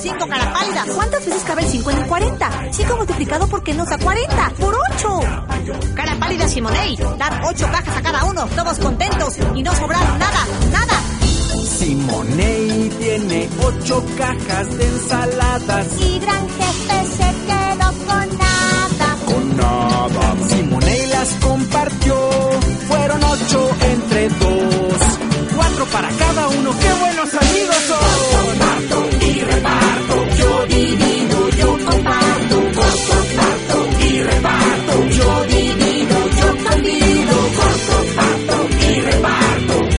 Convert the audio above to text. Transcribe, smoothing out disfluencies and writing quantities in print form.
5 cara pálida. ¿Cuántas veces cabe el 5 en el 40? 5 multiplicado por qué nos da 40. ¡Por 8! Cara pálida, Simonei. Dar 8 cajas a cada uno, todos contentos y no sobraron nada. Simonei tiene 8 cajas de ensaladas. Y Gran Jefe se quedó con nada.